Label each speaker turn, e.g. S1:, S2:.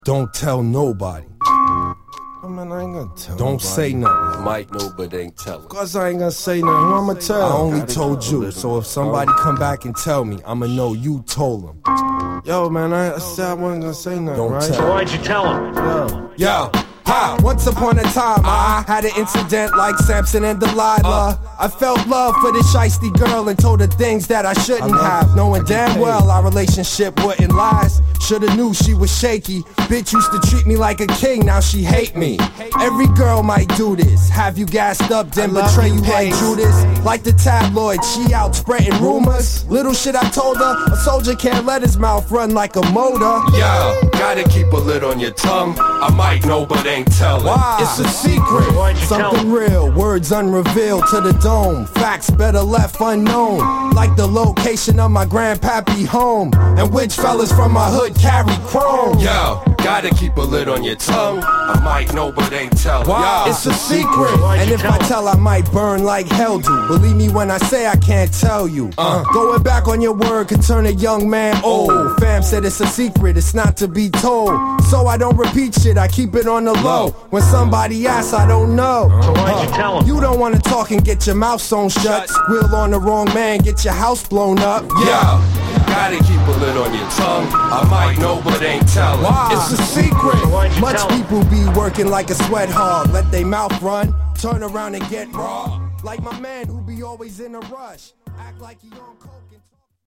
S1: Don't tell nobody.
S2: I mean, I ain't gonna tell
S1: Don't
S2: nobody.
S1: say nothing.
S3: Might know, but ain't tellin'.
S2: Cause I ain't gonna say nothing. Who I'ma tell?
S1: I only told you, so if somebody come back and tell me, I'ma know you told them.
S2: Yo, man, I said I wasn't gonna say nothing,
S1: Don't
S2: right?
S1: tell.
S4: So why'd you tell him?
S1: Yo, hi. Once upon a time, I had an incident like Samson and Delilah. I felt love for this shiesty girl and told her things that I shouldn't have, knowing damn well our relationship wouldn't last. Shoulda knew she was shaky. Bitch used to treat me like a king, now she hate me. Every girl might do this. Have you gassed up, then betray you like Judas. Like the tabloids, she out spreading rumors. Little shit I told her, a soldier can't let his mouth run like a motor.
S3: Yo, gotta keep a lid on your tongue. I might know, but ain't tellin'.
S1: Why? It's a secret.
S4: Why'd you tell
S1: Something real, words unrevealed to the dome. Facts better left unknown. Like the location of my grandpappy home. And which fellas from my hood carry chrome.
S3: Yo, gotta keep a lid on your tongue. I might know, but ain't tellin'.
S1: Wow,
S3: Yo,
S1: it's a secret.
S4: Why'd
S1: And
S4: you
S1: if
S4: tell
S1: I
S4: him?
S1: tell, I might burn like hell do. Believe me when I say I can't tell you. Going back on your word could turn a young man old. Fam said it's a secret, it's not to be told. So I don't repeat shit, I keep it on the low. When somebody asks, I don't know.
S4: So why'd you tell him?
S1: You don't wanna talk and get your mouth sewn shut. Squeal on the wrong man, get your house blown up.
S3: yo, gotta keep a lid on your tongue. I might know, but ain't tellin'.
S1: Wow, it's a secret.
S4: Why'd you
S1: Much
S4: tell him?
S1: people be working like a sweat hog. Let they mouth run, turn around and get raw. Like my man who be always in a rush. Act like he on coke.